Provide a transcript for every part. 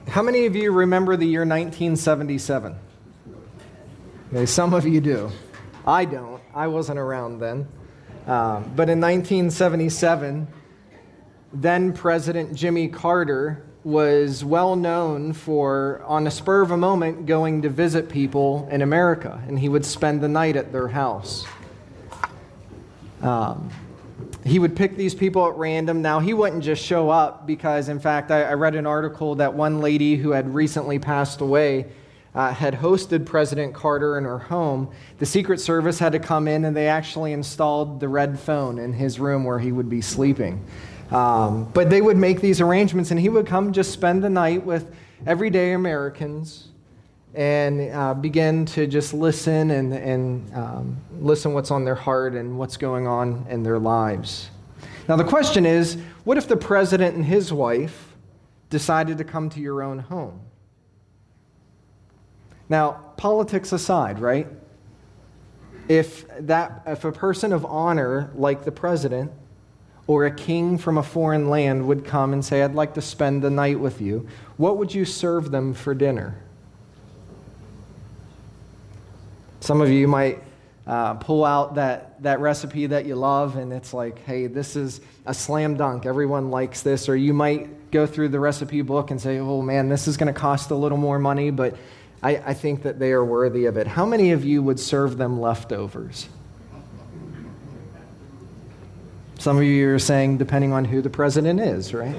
How many of you remember the year 1977? Okay, some of you do. I don't. I wasn't around then. But in 1977, then President Jimmy Carter was well known for, on the spur of a moment, going to visit people in America, and he would spend the night at their house. He would pick these people at random. Now, he wouldn't just show up because, in fact, I read an article that one lady who had recently passed away had hosted President Carter in her home. The Secret Service had to come in, and they actually installed the red phone in his room where he would be sleeping. But they would make these arrangements, and he would come just spend the night with everyday Americans and begin to just listen and listen what's on their heart and what's going on in their lives. Now the question is, what if the president and his wife decided to come to your own home? Now, politics aside, right? If a person of honor like the president or a king from a foreign land would come and say, I'd like to spend the night with you, what would you serve them for dinner? Some of you might pull out that recipe that you love, and it's like, hey, this is a slam dunk. Everyone likes this. Or you might go through the recipe book and say, oh, man, this is going to cost a little more money, but I think that they are worthy of it. How many of you would serve them leftovers? Some of you are saying, depending on who the president is, right?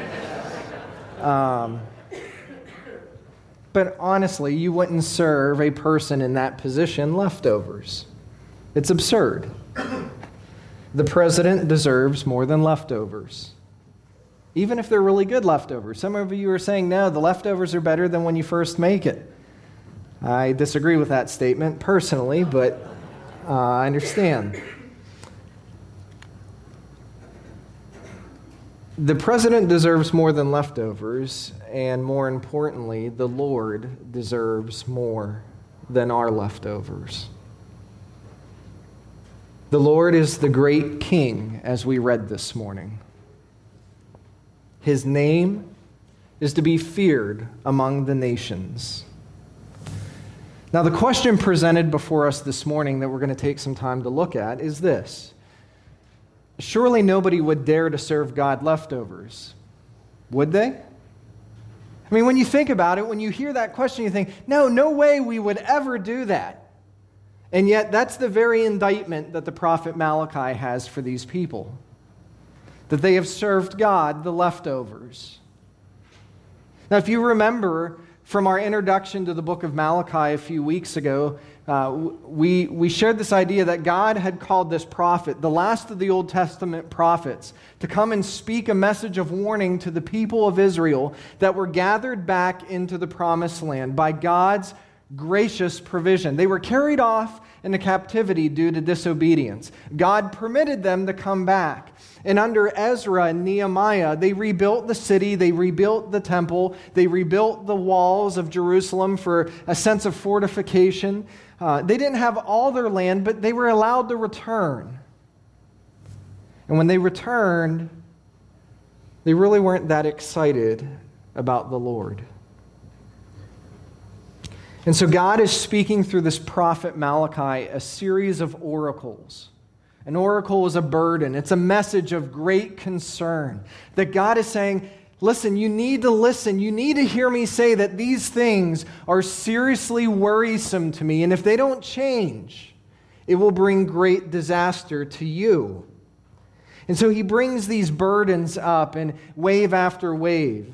But honestly, you wouldn't serve a person in that position leftovers. It's absurd. The president deserves more than leftovers, even if they're really good leftovers. Some of you are saying, no, the leftovers are better than when you first make it. I disagree with that statement personally, but I understand. The president deserves more than leftovers, and more importantly, the Lord deserves more than our leftovers. The Lord is the great King, as we read this morning. His name is to be feared among the nations. Now, the question presented before us this morning that we're going to take some time to look at is this. Surely nobody would dare to serve God leftovers, would they? I mean, when you think about it, when you hear that question, you think, no way we would ever do that. And yet, that's the very indictment that the prophet Malachi has for these people, that they have served God the leftovers. Now, if you remember from our introduction to the book of Malachi a few weeks ago, we shared this idea that God had called this prophet, the last of the Old Testament prophets, to come and speak a message of warning to the people of Israel that were gathered back into the promised land by God's gracious provision. They were carried off into captivity due to disobedience. God permitted them to come back. And under Ezra and Nehemiah, they rebuilt the city, they rebuilt the temple, they rebuilt the walls of Jerusalem for a sense of fortification. They didn't have all their land, but they were allowed to return. And when they returned, they really weren't that excited about the Lord. And so God is speaking through this prophet Malachi a series of oracles. An oracle is a burden. It's a message of great concern that God is saying, listen. You need to hear me say that these things are seriously worrisome to me. And if they don't change, it will bring great disaster to you. And so he brings these burdens up in wave after wave.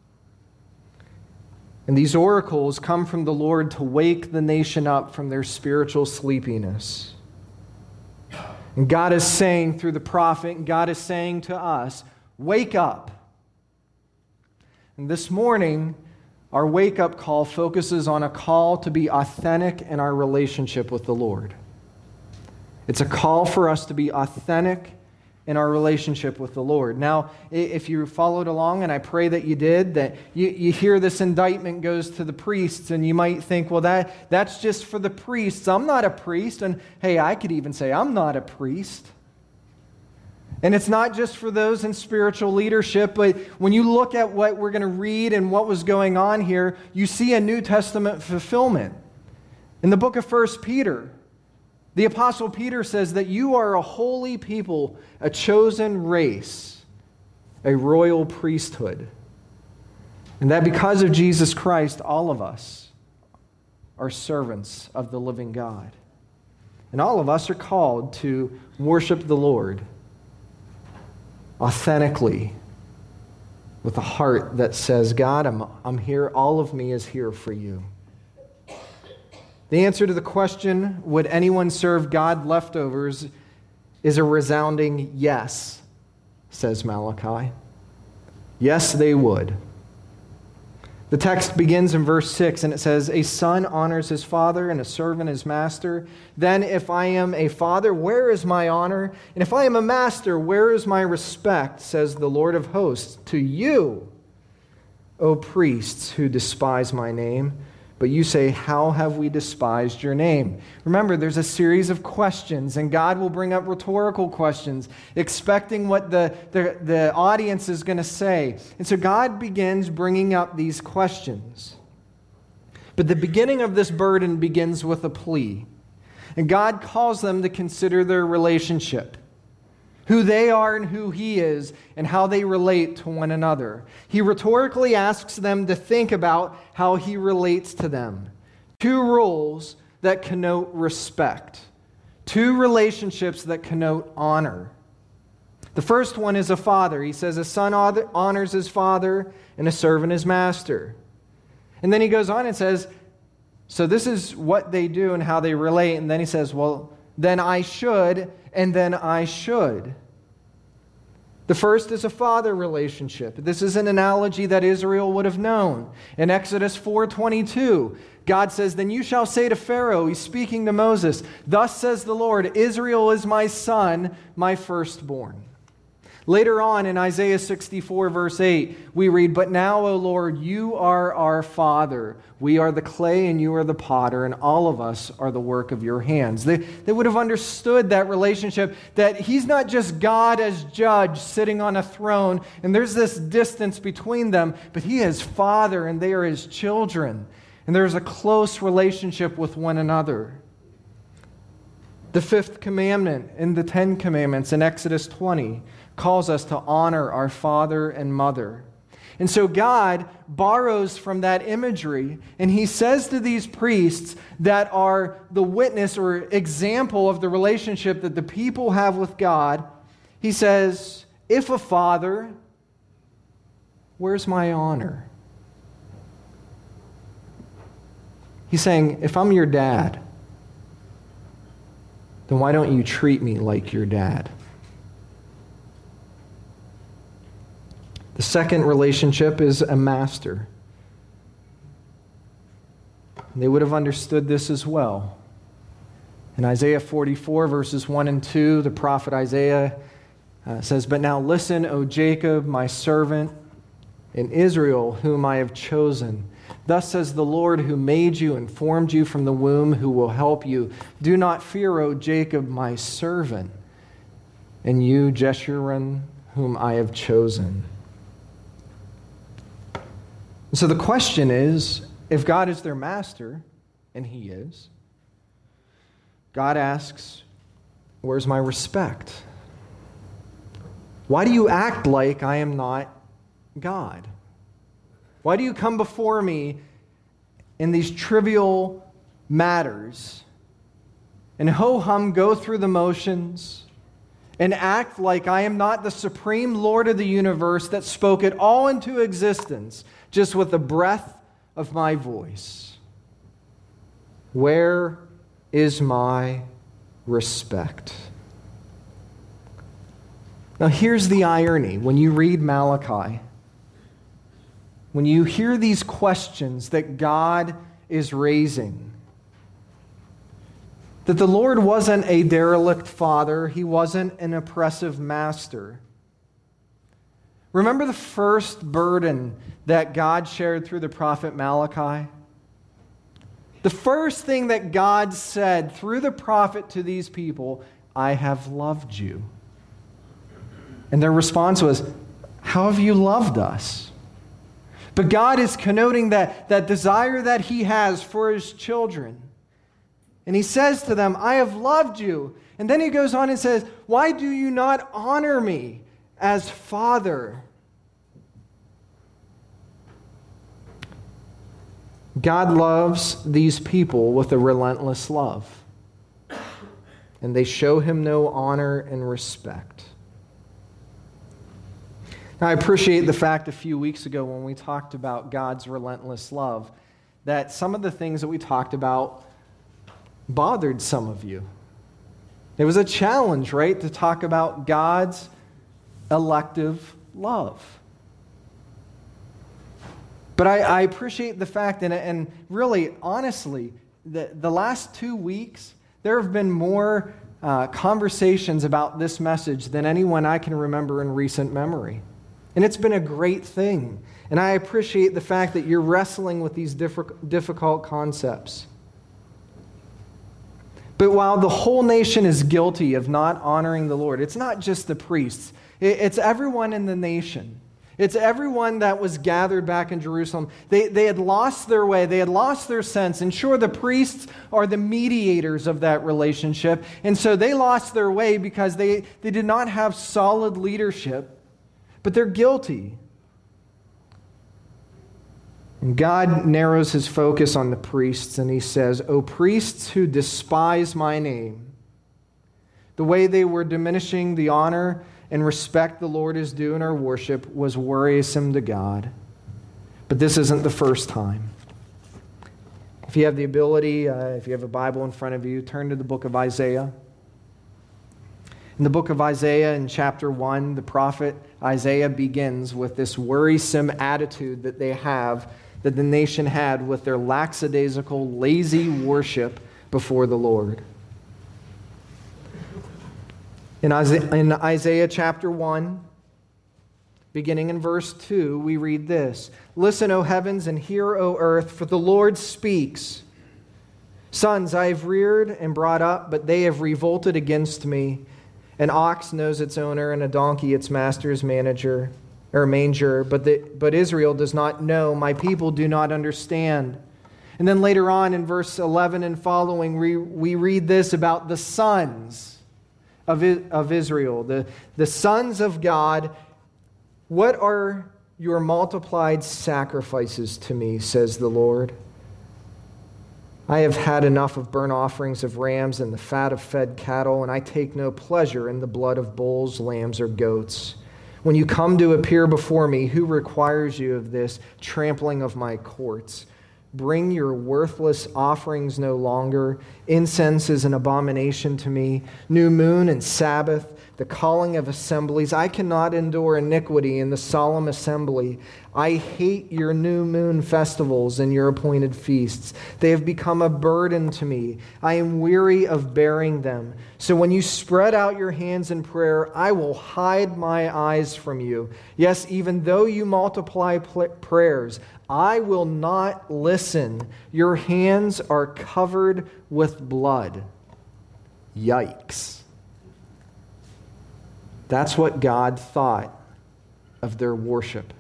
And these oracles come from the Lord to wake the nation up from their spiritual sleepiness. And God is saying through the prophet, and God is saying to us, wake up. And this morning, our wake-up call focuses on a call to be authentic in our relationship with the Lord. It's a call for us to be authentic in our relationship with the Lord. Now, if you followed along, and I pray that you did, that you hear this indictment goes to the priests, and you might think, well, that's just for the priests. I'm not a priest. And hey, I could even say I'm not a priest. And it's not just for those in spiritual leadership, but when you look at what we're going to read and what was going on here, you see a New Testament fulfillment. In the book of 1 Peter, the Apostle Peter says that you are a holy people, a chosen race, a royal priesthood. And that because of Jesus Christ, all of us are servants of the living God. And all of us are called to worship the Lord authentically, with a heart that says, God, I'm here, all of me is here for you. The answer to the question, would anyone serve God leftovers, is a resounding yes, says Malachi. Yes, they would. The text begins in verse 6, and it says, a son honors his father and a servant his master. Then if I am a father, where is my honor? And if I am a master, where is my respect, says the Lord of hosts, to you, O priests who despise my name. But you say, how have we despised your name? Remember, there's a series of questions, and God will bring up rhetorical questions, expecting what the audience is going to say. And so God begins bringing up these questions. But the beginning of this burden begins with a plea. And God calls them to consider their relationship, who they are and who He is, and how they relate to one another. He rhetorically asks them to think about how He relates to them. Two rules that connote respect. Two relationships that connote honor. The first one is a father. He says a son honors his father and a servant his master. And then he goes on and says, so this is what they do and how they relate. And then he says, well, then I should, and then I should. The first is a father relationship. This is an analogy that Israel would have known. In Exodus 4:22, God says, then you shall say to Pharaoh, he's speaking to Moses, thus says the Lord, Israel is my son, my firstborn. Later on in Isaiah 64, verse 8, we read, but now, O Lord, you are our Father. We are the clay and you are the potter, and all of us are the work of your hands. They would have understood that relationship, that He's not just God as judge sitting on a throne, and there's this distance between them, but He is Father and they are His children. And there's a close relationship with one another. The fifth commandment in the 10 commandments in Exodus 20 calls us to honor our father and mother. And so God borrows from that imagery, and He says to these priests that are the witness or example of the relationship that the people have with God, He says, if a father, where's my honor? He's saying, if I'm your dad, then why don't you treat me like your dad? The second relationship is a master. They would have understood this as well. In Isaiah 44, verses 1 and 2, the prophet Isaiah says, but now listen, O Jacob, my servant, and Israel, whom I have chosen. Thus says the Lord who made you and formed you from the womb, who will help you. Do not fear, O Jacob, my servant, and you, Jeshurun, whom I have chosen. So the question is, if God is their master, and He is, God asks, where's my respect? Why do you act like I am not God? Why do you come before me in these trivial matters and ho-hum go through the motions and act like I am not the supreme Lord of the universe that spoke it all into existence just with the breath of my voice? Where is my respect? Now here's the irony when you read Malachi. When you hear these questions that God is raising, that the Lord wasn't a derelict father, He wasn't an oppressive master. Remember the first burden that God shared through the prophet Malachi? The first thing that God said through the prophet to these people, I have loved you. And their response was, how have you loved us? But God is connoting that desire that he has for his children. And he says to them, I have loved you. And then he goes on and says, why do you not honor me as Father? God loves these people with a relentless love. And they show him no honor and respect. Now, I appreciate the fact a few weeks ago when we talked about God's relentless love, that some of the things that we talked about bothered some of you. It was a challenge, right, to talk about God's elective love. But I appreciate the fact, and really, honestly, the last 2 weeks, there have been more conversations about this message than anyone I can remember in recent memory. And it's been a great thing. And I appreciate the fact that you're wrestling with these difficult concepts. But while the whole nation is guilty of not honoring the Lord, it's not just the priests. It's everyone in the nation. It's everyone that was gathered back in Jerusalem. They had lost their way. They had lost their sense. And sure, the priests are the mediators of that relationship. And so they lost their way because they did not have solid leadership. But they're guilty. And God narrows his focus on the priests, and he says, O priests who despise my name, the way they were diminishing the honor and respect the Lord is due in our worship was worrisome to God. But this isn't the first time. If you have the ability, if you have a Bible in front of you, turn to the book of Isaiah. In the book of Isaiah, in chapter 1, the prophet Isaiah begins with this worrisome attitude that they have, that the nation had with their lackadaisical, lazy worship before the Lord. In Isaiah chapter 1, beginning in verse 2, we read this: Listen, O heavens, and hear, O earth, for the Lord speaks. Sons I have reared and brought up, but they have revolted against me. An ox knows its owner, and a donkey its master's manger. But Israel does not know. My people do not understand. And then later on in verse 11 and following, we read this about the sons of Israel, the sons of God. What are your multiplied sacrifices to me, says the Lord? I have had enough of burnt offerings of rams and the fat of fed cattle, and I take no pleasure in the blood of bulls, lambs, or goats. When you come to appear before me, who requires you of this trampling of my courts? Bring your worthless offerings no longer. Incense is an abomination to me. New moon and Sabbath, the calling of assemblies. I cannot endure iniquity in the solemn assembly. I hate your new moon festivals and your appointed feasts. They have become a burden to me. I am weary of bearing them. So when you spread out your hands in prayer, I will hide my eyes from you. Yes, even though you multiply prayers, I will not listen. Your hands are covered with blood. Yikes. That's what God thought of their worship.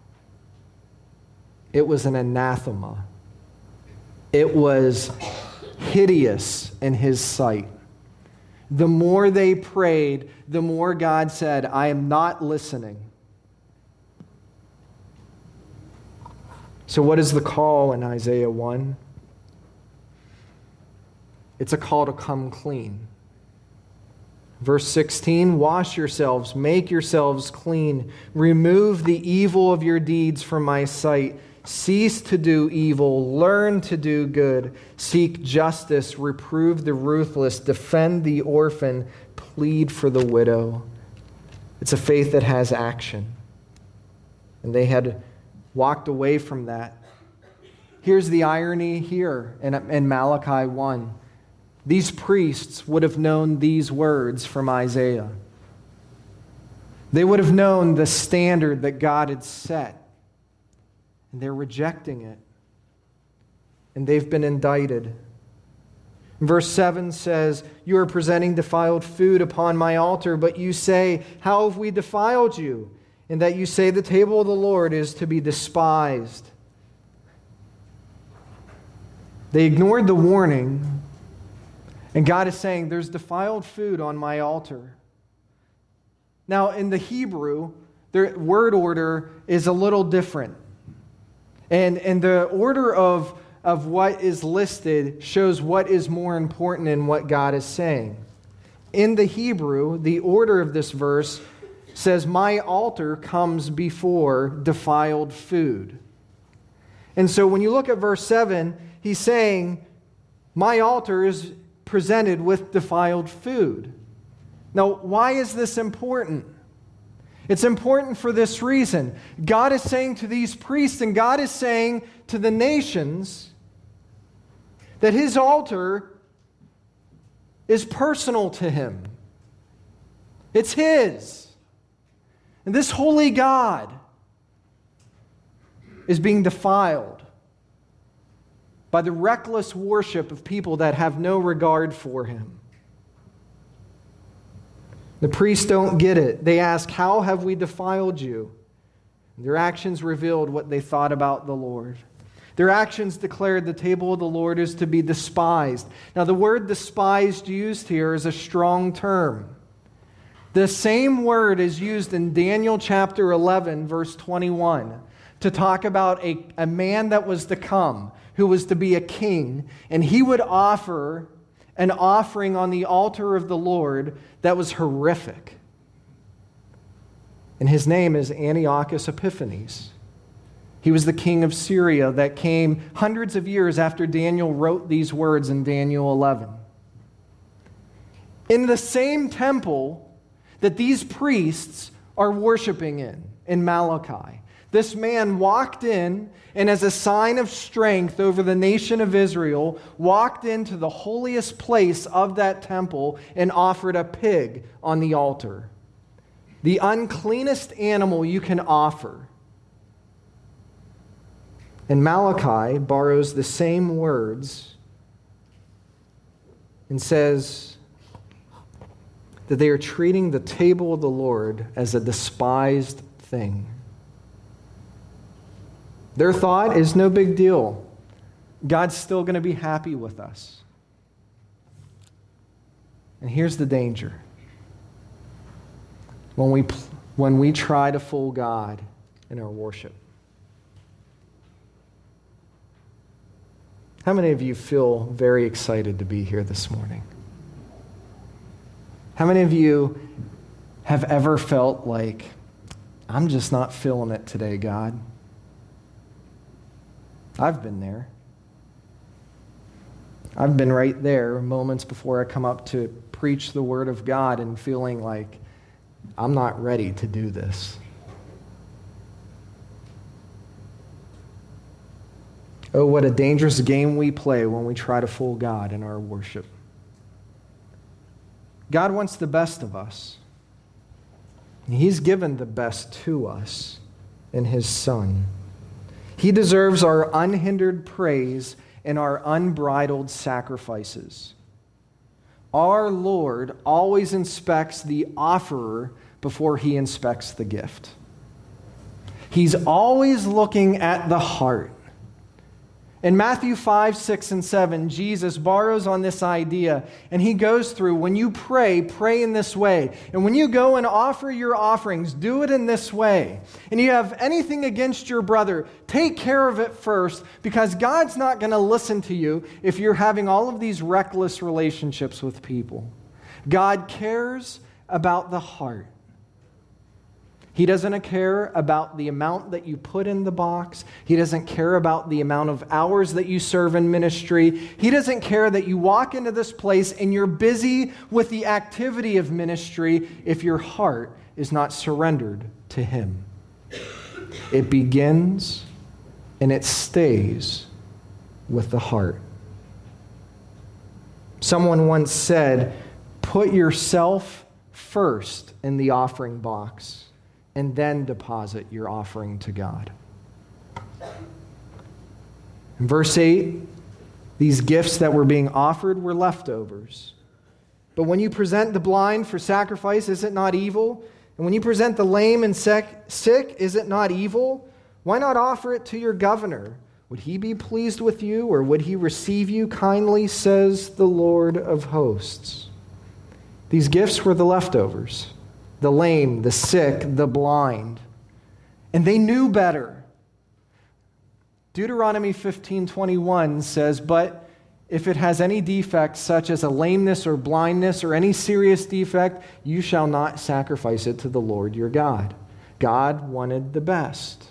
It was an anathema. It was hideous in his sight. The more they prayed, the more God said, I am not listening. So what is the call in Isaiah 1? It's a call to come clean. Verse 16, wash yourselves, make yourselves clean, remove the evil of your deeds from my sight. Cease to do evil, learn to do good, seek justice, reprove the ruthless, defend the orphan, plead for the widow. It's a faith that has action. And they had walked away from that. Here's the irony here in Malachi 1. These priests would have known these words from Isaiah. They would have known the standard that God had set. And they're rejecting it. And they've been indicted. Verse 7 says, "You are presenting defiled food upon my altar, but you say, 'How have we defiled you?' And that you say the table of the Lord is to be despised." They ignored the warning, and God is saying, there's defiled food on my altar. Now, in the Hebrew, the word order is a little different. And the order of what is listed shows what is more important in what God is saying. In the Hebrew, the order of this verse says, "My altar comes before defiled food." And so when you look at verse 7, he's saying, my altar is presented with defiled food. Now, why is this important? It's important for this reason. God is saying to these priests, and God is saying to the nations, that his altar is personal to him. It's his. And this holy God is being defiled by the reckless worship of people that have no regard for him. The priests don't get it. They ask, "How have we defiled you?" Their actions revealed what they thought about the Lord. Their actions declared the table of the Lord is to be despised. Now, the word despised used here is a strong term. The same word is used in Daniel chapter 11, verse 21, to talk about a man that was to come, who was to be a king, and he would offer an offering on the altar of the Lord that was horrific. And his name is Antiochus Epiphanes. He was the king of Syria that came hundreds of years after Daniel wrote these words in Daniel 11. In the same temple that these priests are worshiping in Malachi, this man walked in and, as a sign of strength over the nation of Israel, walked into the holiest place of that temple and offered a pig on the altar. The uncleanest animal you can offer. And Malachi borrows the same words and says that they are treating the table of the Lord as a despised thing. Their thought is no big deal. God's still going to be happy with us. And here's the danger. When we try to fool God in our worship. How many of you feel very excited to be here this morning? How many of you have ever felt like, I'm just not feeling it today, God? I've been there. I've been right there moments before I come up to preach the Word of God and feeling like I'm not ready to do this. Oh, what a dangerous game we play when we try to fool God in our worship. God wants the best of us. He's given the best to us in His Son. He deserves our unhindered praise and our unbridled sacrifices. Our Lord always inspects the offerer before He inspects the gift. He's always looking at the heart. In Matthew 5, 6, and 7, Jesus borrows on this idea, and He goes through, when you pray, pray in this way. And when you go and offer your offerings, do it in this way. And you have anything against your brother, take care of it first, because God's not going to listen to you if you're having all of these reckless relationships with people. God cares about the heart. He doesn't care about the amount that you put in the box. He doesn't care about the amount of hours that you serve in ministry. He doesn't care that you walk into this place and you're busy with the activity of ministry if your heart is not surrendered to Him. It begins and it stays with the heart. Someone once said, put yourself first in the offering box, and then deposit your offering to God. In verse 8, These gifts that were being offered were leftovers. But when you present the blind for sacrifice, is it not evil? And when you present the lame and sick, is it not evil? Why not offer it to your governor? Would he be pleased with you, or would he receive you kindly, says the Lord of hosts. These gifts were the leftovers, the lame, the sick, the blind. And they knew better. Deuteronomy 15:21 says, but if it has any defect, such as a lameness or blindness or any serious defect, you shall not sacrifice it to the Lord your God. God wanted the best.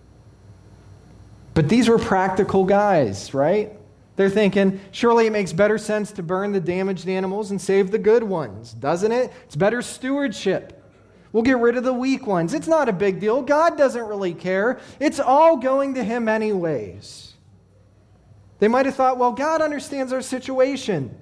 But these were practical guys, right? They're thinking, surely it makes better sense to burn the damaged animals and save the good ones, doesn't it? It's better stewardship. We'll get rid of the weak ones. It's not a big deal. God doesn't really care. It's all going to him anyways. They might have thought, well, God understands our situation.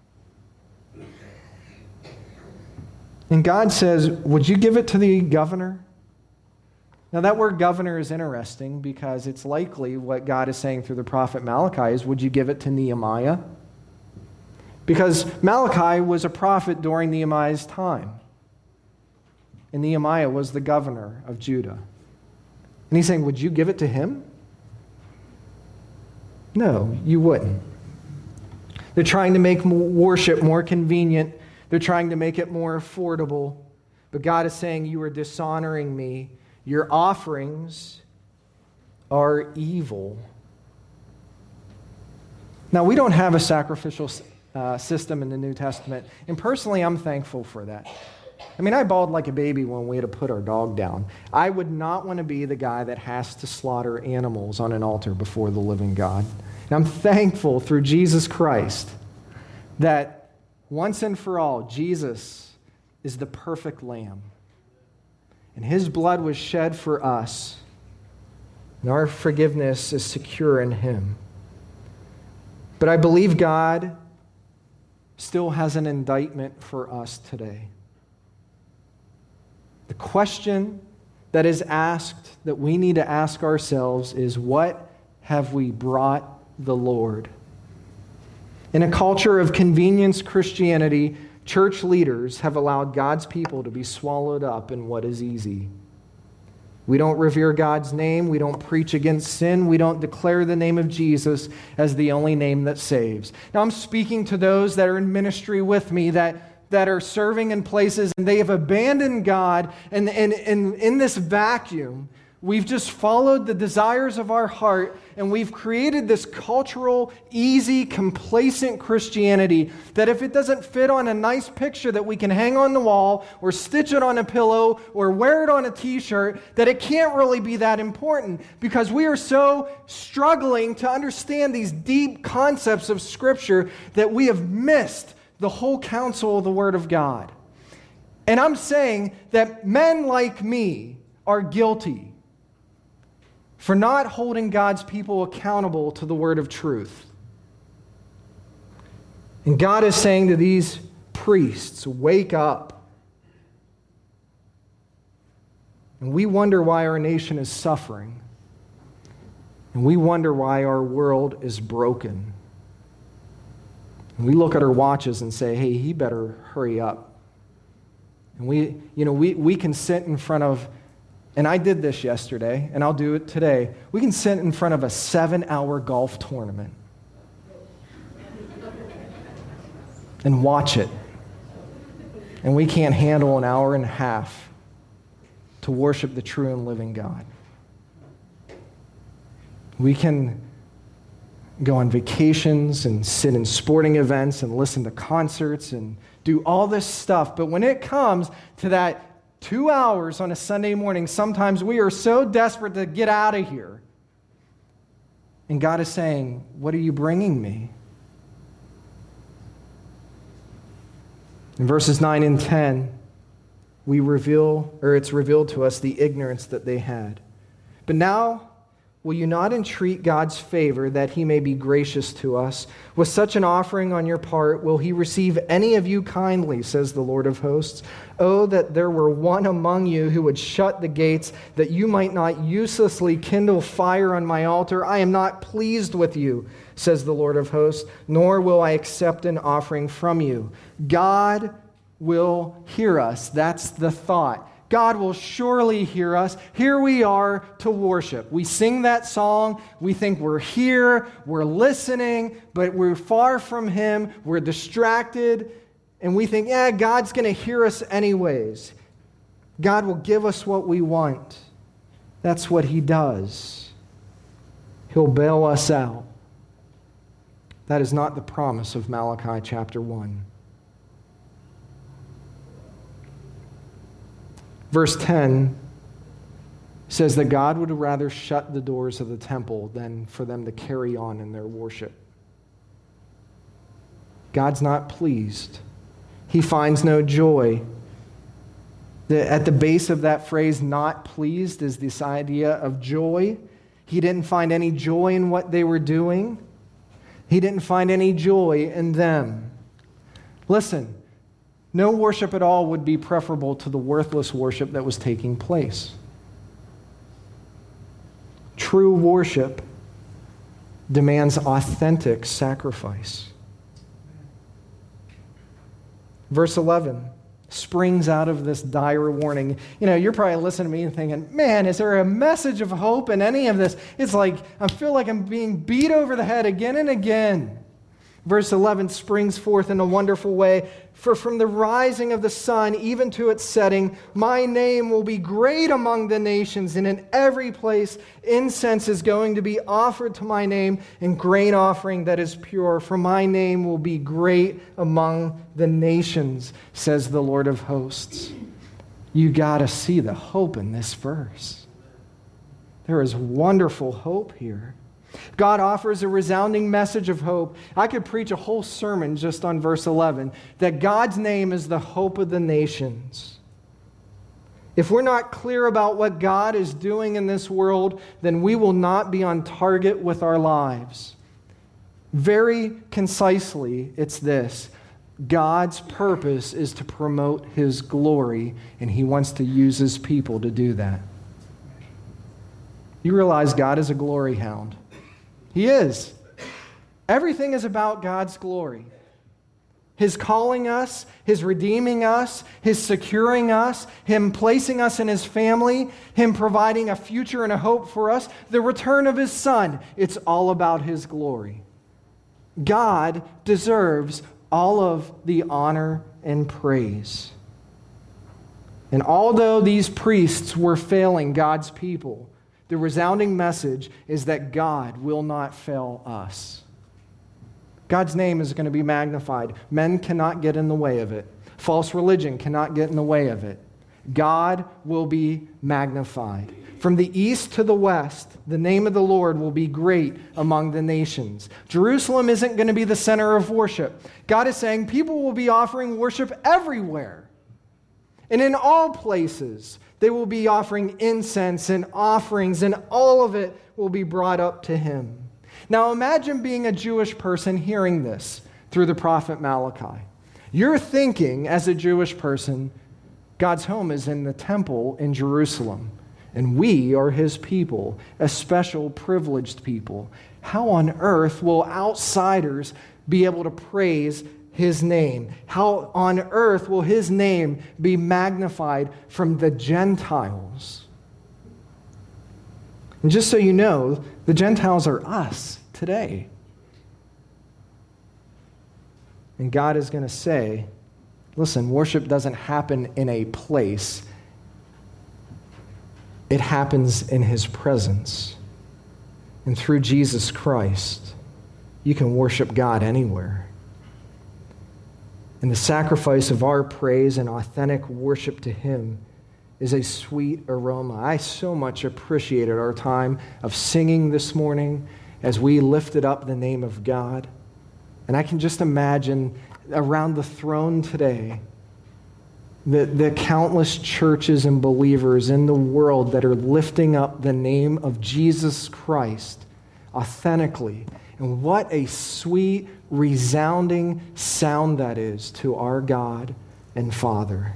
And God says, would you give it to the governor? Now, that word governor is interesting because it's likely what God is saying through the prophet Malachi is, would you give it to Nehemiah? Because Malachi was a prophet during Nehemiah's time. And Nehemiah was the governor of Judah. And he's saying, would you give it to him? No, you wouldn't. They're trying to make worship more convenient. They're trying to make it more affordable. But God is saying, you are dishonoring me. Your offerings are evil. Now, we don't have a sacrificial system in the New Testament, and personally, I'm thankful for that. I mean, I bawled like a baby when we had to put our dog down. I would not want to be the guy that has to slaughter animals on an altar before the living God. And I'm thankful through Jesus Christ that once and for all, Jesus is the perfect lamb. And his blood was shed for us. And our forgiveness is secure in him. But I believe God still has an indictment for us today. The question that is asked, that we need to ask ourselves, is what have we brought the Lord? In a culture of convenience Christianity, church leaders have allowed God's people to be swallowed up in what is easy. We don't revere God's name. We don't preach against sin. We don't declare the name of Jesus as the only name that saves. Now, I'm speaking to those that are in ministry with me that are serving in places and they have abandoned God. And in this vacuum, we've just followed the desires of our heart, and we've created this cultural, easy, complacent Christianity that if it doesn't fit on a nice picture that we can hang on the wall or stitch it on a pillow or wear it on a t-shirt, that it can't really be that important because we are so struggling to understand these deep concepts of Scripture that we have missed the whole counsel of the Word of God. And I'm saying that men like me are guilty for not holding God's people accountable to the word of truth. And God is saying to these priests, wake up. And we wonder why our nation is suffering. And we wonder why our world is broken. And we look at our watches and say, hey, he better hurry up. And we can sit in front of, and I did this yesterday, and I'll do it today. We can sit in front of a 7-hour golf tournament and watch it. And we can't handle an hour and a half to worship the true and living God. We can go on vacations and sit in sporting events and listen to concerts and do all this stuff. But when it comes to that 2 hours on a Sunday morning, sometimes we are so desperate to get out of here. And God is saying, what are you bringing me? In verses 9 and 10, it's revealed to us the ignorance that they had. But now will you not entreat God's favor that he may be gracious to us? With such an offering on your part, will he receive any of you kindly, says the Lord of hosts? Oh, that there were one among you who would shut the gates, that you might not uselessly kindle fire on my altar. I am not pleased with you, says the Lord of hosts, nor will I accept an offering from you. God will hear us. That's the thought. God will surely hear us. Here we are to worship. We sing that song. We think we're here. We're listening, but we're far from him. We're distracted. And we think, God's going to hear us anyways. God will give us what we want. That's what he does. He'll bail us out. That is not the promise of Malachi chapter 1. Verse 10 says that God would rather shut the doors of the temple than for them to carry on in their worship. God's not pleased. He finds no joy. At the base of that phrase, not pleased, is this idea of joy. He didn't find any joy in what they were doing. He didn't find any joy in them. Listen. No worship at all would be preferable to the worthless worship that was taking place. True worship demands authentic sacrifice. Verse 11 springs out of this dire warning. You're probably listening to me and thinking, man, is there a message of hope in any of this? It's like, I feel like I'm being beat over the head again and again. Verse 11 springs forth in a wonderful way. For from the rising of the sun even to its setting, my name will be great among the nations, and in every place incense is going to be offered to my name, and grain offering that is pure. For my name will be great among the nations, says the Lord of hosts. You got to see the hope in this verse. There is wonderful hope here. God offers a resounding message of hope. I could preach a whole sermon just on verse 11, that God's name is the hope of the nations. If we're not clear about what God is doing in this world, then we will not be on target with our lives. Very concisely, it's this: God's purpose is to promote his glory, and he wants to use his people to do that. You realize God is a glory hound. He is. Everything is about God's glory. His calling us, his redeeming us, his securing us, him placing us in his family, him providing a future and a hope for us, the return of his Son. It's all about his glory. God deserves all of the honor and praise. And although these priests were failing God's people, the resounding message is that God will not fail us. God's name is going to be magnified. Men cannot get in the way of it. False religion cannot get in the way of it. God will be magnified. From the east to the west, the name of the Lord will be great among the nations. Jerusalem isn't going to be the center of worship. God is saying people will be offering worship everywhere. And in all places, they will be offering incense and offerings, and all of it will be brought up to him. Now imagine being a Jewish person hearing this through the prophet Malachi. You're thinking, as a Jewish person, God's home is in the temple in Jerusalem, and we are his people, a special privileged people. How on earth will outsiders be able to praise his name? How on earth will his name be magnified from the Gentiles? And just so you know, the Gentiles are us today. And God is going to say, listen, worship doesn't happen in a place. It happens in his presence. And through Jesus Christ, you can worship God anywhere. And the sacrifice of our praise and authentic worship to him is a sweet aroma. I so much appreciated our time of singing this morning as we lifted up the name of God. And I can just imagine around the throne today, the countless churches and believers in the world that are lifting up the name of Jesus Christ authentically. And what a sweet, resounding sound that is to our God and Father.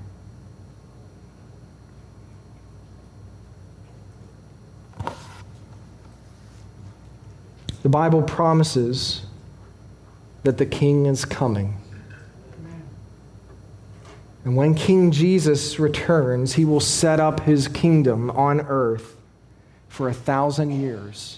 The Bible promises that the King is coming. And when King Jesus returns, he will set up his kingdom on earth for 1,000 years.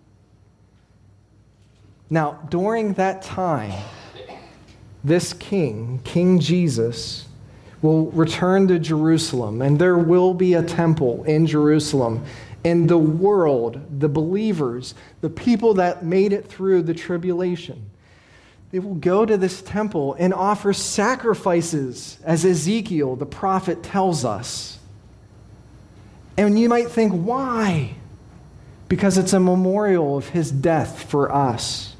Now, during that time, this king, King Jesus, will return to Jerusalem, and there will be a temple in Jerusalem. And the world, the believers, the people that made it through the tribulation, they will go to this temple and offer sacrifices, as Ezekiel, the prophet, tells us. And you might think, why? Because it's a memorial of his death for us.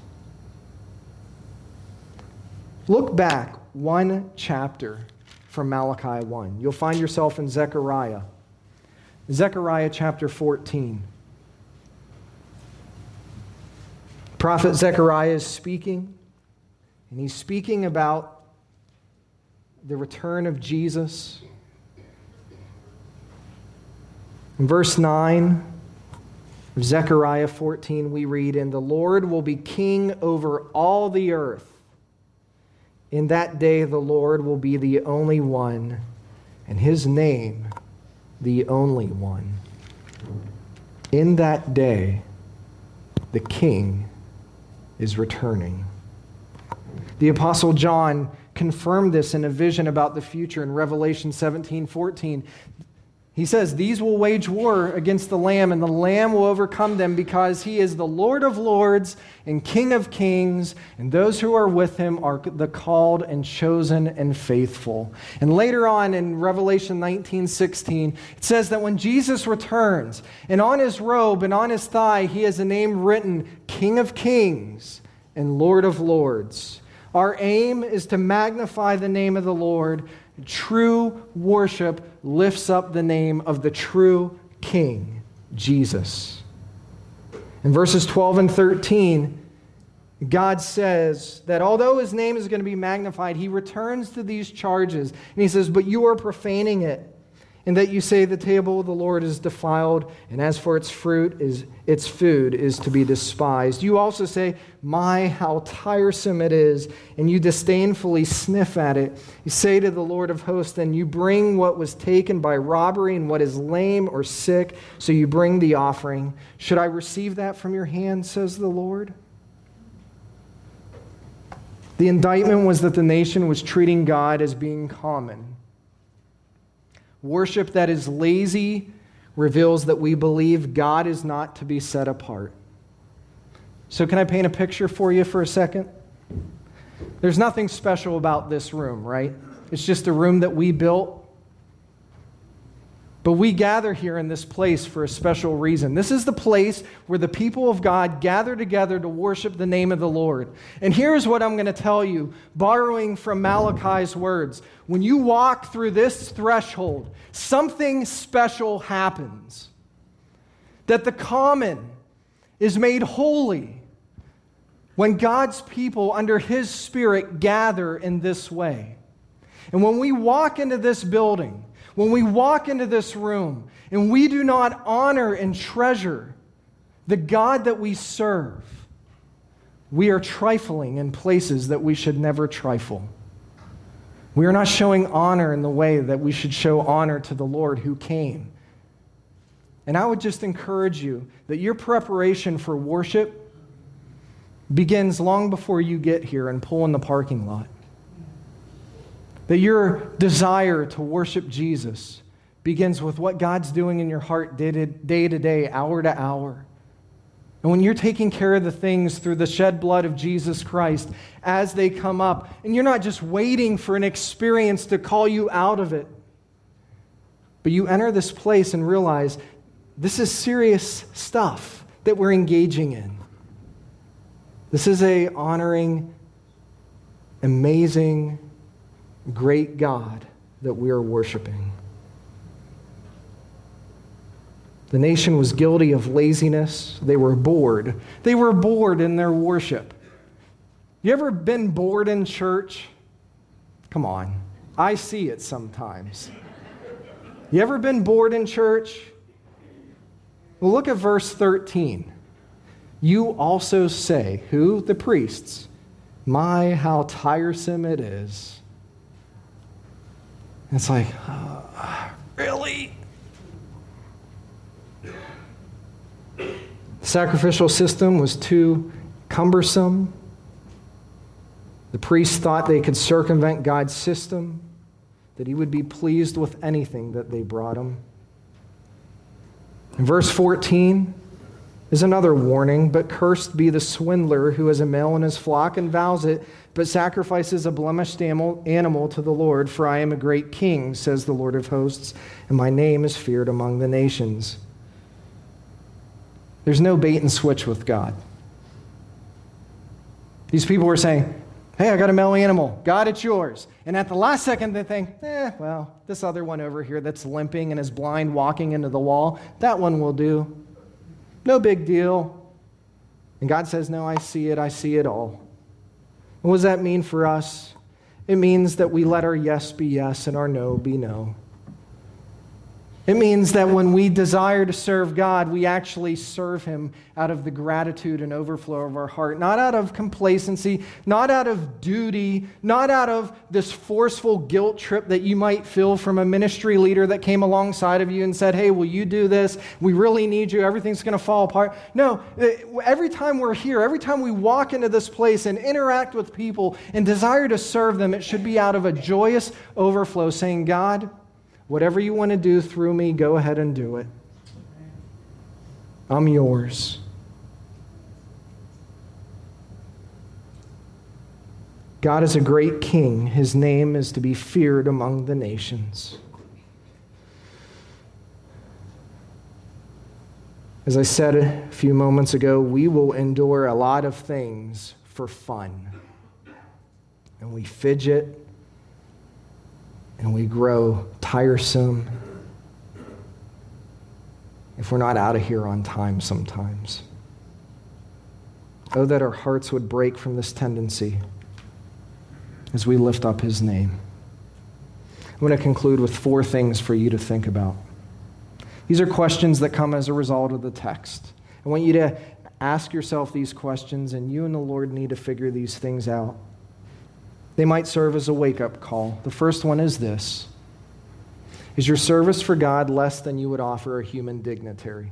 Look back one chapter from Malachi 1. You'll find yourself in Zechariah. Zechariah chapter 14. Prophet Zechariah is speaking, and he's speaking about the return of Jesus. In verse 9 of Zechariah 14, we read, "And the Lord will be king over all the earth. In that day the Lord will be the only one, and his name the only one." In that day, the King is returning. The Apostle John confirmed this in a vision about the future in Revelation 17:14. He says, "These will wage war against the Lamb, and the Lamb will overcome them, because he is the Lord of lords and King of kings, and those who are with him are the called and chosen and faithful." And later on in Revelation 19:16, it says that when Jesus returns, and on his robe and on his thigh he has a name written, King of kings and Lord of lords. Our aim is to magnify the name of the Lord. True worship lifts up the name of the true King, Jesus. In verses 12 and 13, God says that although his name is going to be magnified, he returns to these charges. And he says, "But you are profaning it, and that you say the table of the Lord is defiled, and as for its fruit, its food is to be despised. You also say, my, how tiresome it is, and you disdainfully sniff at it. You say to the Lord of hosts, then you bring what was taken by robbery and what is lame or sick, so you bring the offering. Should I receive that from your hand, says the Lord?" The indictment was that the nation was treating God as being common. Worship that is lazy reveals that we believe God is not to be set apart. So can I paint a picture for you for a second? There's nothing special about this room, right? It's just a room that we built. But we gather here in this place for a special reason. This is the place where the people of God gather together to worship the name of the Lord. And here's what I'm going to tell you, borrowing from Malachi's words. When you walk through this threshold, something special happens. That the common is made holy when God's people under His Spirit gather in this way. And when we walk into this building, when we walk into this room, and we do not honor and treasure the God that we serve, we are trifling in places that we should never trifle. We are not showing honor in the way that we should show honor to the Lord who came. And I would just encourage you that your preparation for worship begins long before you get here and pull in the parking lot. That your desire to worship Jesus begins with what God's doing in your heart day to day, hour to hour. And when you're taking care of the things through the shed blood of Jesus Christ as they come up, and you're not just waiting for an experience to call you out of it, but you enter this place and realize this is serious stuff that we're engaging in. This is an honoring, amazing, great God that we are worshiping. The nation was guilty of laziness. They were bored. They were bored in their worship. You ever been bored in church? Come on. I see it sometimes. You ever been bored in church? Well, look at verse 13. You also say, who? The priests. My, how tiresome it is. It's like, really? The sacrificial system was too cumbersome. The priests thought they could circumvent God's system, that he would be pleased with anything that they brought him. In verse 14 is another warning, but cursed be the swindler who has a male in his flock and vows it, but sacrifices a blemished animal to the Lord, for I am a great king, says the Lord of hosts, and my name is feared among the nations. There's no bait and switch with God. These people were saying, hey, I got a male animal. God, it's yours. And at the last second, they think, well, this other one over here that's limping and is blind walking into the wall, that one will do. No big deal. And God says, no, I see it all. What does that mean for us? It means that we let our yes be yes and our no be no. It means that when we desire to serve God, we actually serve him out of the gratitude and overflow of our heart, not out of complacency, not out of duty, not out of this forceful guilt trip that you might feel from a ministry leader that came alongside of you and said, hey, will you do this? We really need you. Everything's going to fall apart. No, every time we're here, every time we walk into this place and interact with people and desire to serve them, it should be out of a joyous overflow saying, God, whatever you want to do through me, go ahead and do it. I'm yours. God is a great king. His name is to be feared among the nations. As I said a few moments ago, we will endure a lot of things for fun. And we fidget, and we grow tiresome if we're not out of here on time sometimes. Oh, that our hearts would break from this tendency as we lift up his name. I'm going to conclude with 4 things for you to think about. These are questions that come as a result of the text. I want you to ask yourself these questions, and you and the Lord need to figure these things out. They might serve as a wake-up call. The first one is this. Is your service for God less than you would offer a human dignitary?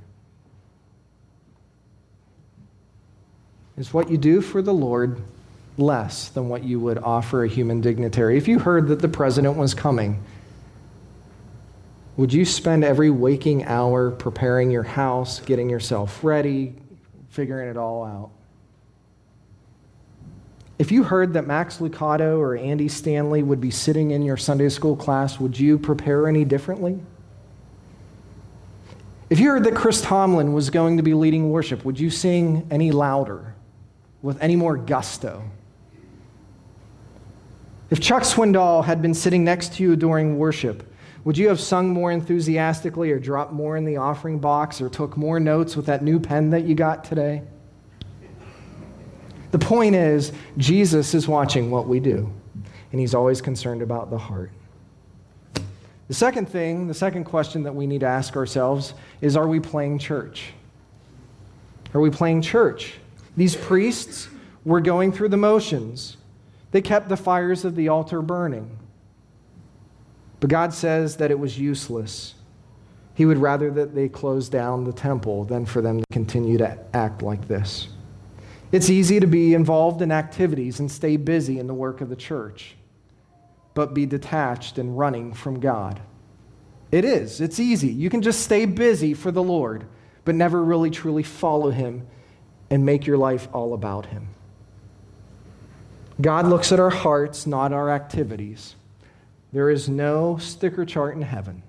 Is what you do for the Lord less than what you would offer a human dignitary? If you heard that the president was coming, would you spend every waking hour preparing your house, getting yourself ready, figuring it all out? If you heard that Max Lucado or Andy Stanley would be sitting in your Sunday school class, would you prepare any differently? If you heard that Chris Tomlin was going to be leading worship, would you sing any louder, with any more gusto? If Chuck Swindoll had been sitting next to you during worship, would you have sung more enthusiastically or dropped more in the offering box or took more notes with that new pen that you got today? The point is, Jesus is watching what we do, and he's always concerned about the heart. The second question that we need to ask ourselves is, are we playing church? Are we playing church? These priests were going through the motions. They kept the fires of the altar burning. But God says that it was useless. He would rather that they close down the temple than for them to continue to act like this. It's easy to be involved in activities and stay busy in the work of the church, but be detached and running from God. It is. It's easy. You can just stay busy for the Lord, but never really truly follow him and make your life all about him. God looks at our hearts, not our activities. There is no sticker chart in heaven.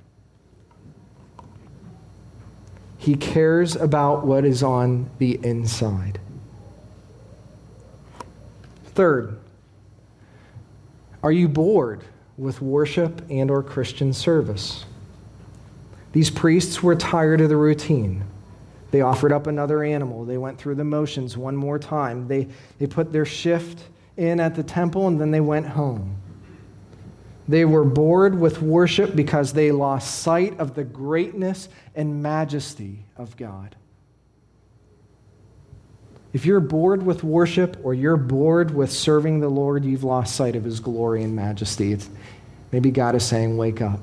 He cares about what is on the inside. Third, are you bored with worship and or Christian service. These priests were tired of the routine. They offered up another animal. They went through the motions one more time. They put their shift in at the temple, and then they went home. They were bored with worship because they lost sight of the greatness and majesty of God. If you're bored with worship or you're bored with serving the Lord, you've lost sight of his glory and majesty. Maybe God is saying, wake up.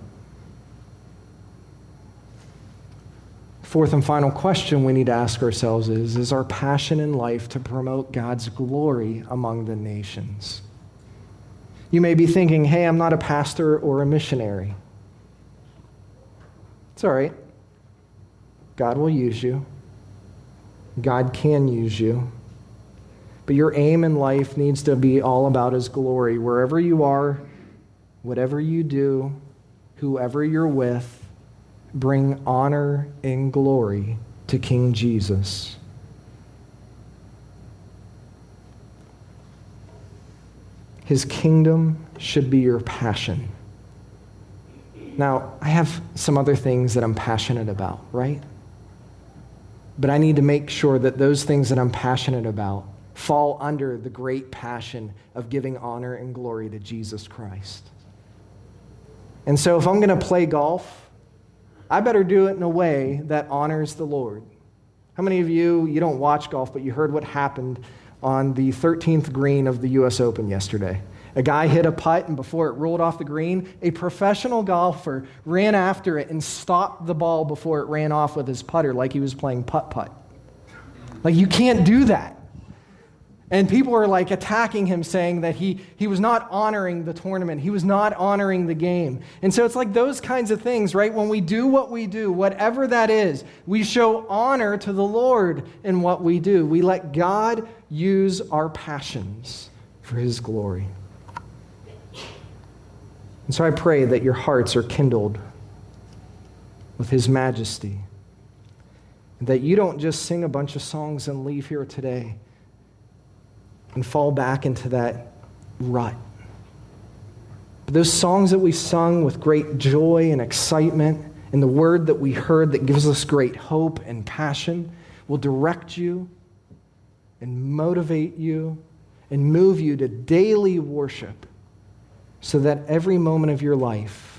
Fourth and final question we need to ask ourselves is our passion in life to promote God's glory among the nations? You may be thinking, hey, I'm not a pastor or a missionary. It's all right. God will use you. God can use you. But your aim in life needs to be all about his glory. Wherever you are, whatever you do, whoever you're with, bring honor and glory to King Jesus. His kingdom should be your passion. Now, I have some other things that I'm passionate about, right? But I need to make sure that those things that I'm passionate about fall under the great passion of giving honor and glory to Jesus Christ. And so if I'm going to play golf, I better do it in a way that honors the Lord. How many of you don't watch golf, but you heard what happened on the 13th green of the U.S. Open yesterday? A guy hit a putt, and before it rolled off the green, a professional golfer ran after it and stopped the ball before it ran off with his putter like he was playing putt-putt. Like, you can't do that. And people are like attacking him, saying that he was not honoring the tournament. He was not honoring the game. And so it's like those kinds of things, right? When we do what we do, whatever that is, we show honor to the Lord in what we do. We let God use our passions for his glory. And so I pray that your hearts are kindled with his majesty, and that you don't just sing a bunch of songs and leave here today and fall back into that rut. But those songs that we sung with great joy and excitement, and the word that we heard that gives us great hope and passion, will direct you and motivate you and move you to daily worship, so that every moment of your life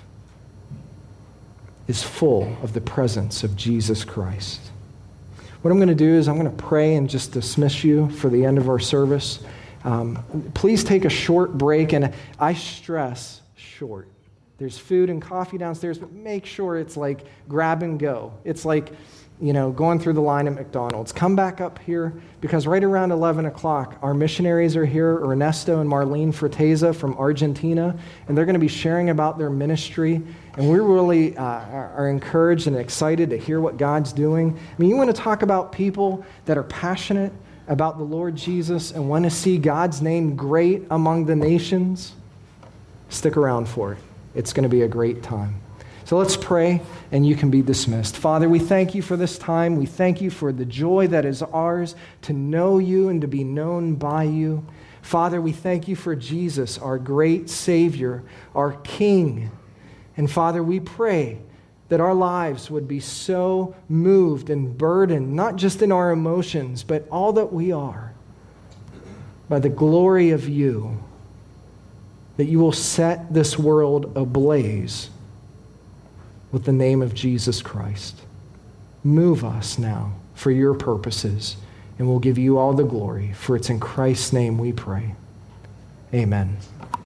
is full of the presence of Jesus Christ. What I'm going to do is I'm going to pray and just dismiss you for the end of our service. Please take a short break, and I stress short. There's food and coffee downstairs, but make sure it's like grab and go. It's like, going through the line at McDonald's. Come back up here, because right around 11 o'clock, our missionaries are here, Ernesto and Marlene Frateza from Argentina, and they're going to be sharing about their ministry. And we really are encouraged and excited to hear what God's doing. I mean, you want to talk about people that are passionate about the Lord Jesus and want to see God's name great among the nations? Stick around for it. It's going to be a great time. So let's pray, and you can be dismissed. Father, we thank you for this time. We thank you for the joy that is ours to know you and to be known by you. Father, we thank you for Jesus, our great Savior, our King. And Father, we pray that our lives would be so moved and burdened, not just in our emotions, but all that we are, by the glory of you, that you will set this world ablaze with the name of Jesus Christ. Move us now for your purposes, and we'll give you all the glory. For it's in Christ's name we pray. Amen.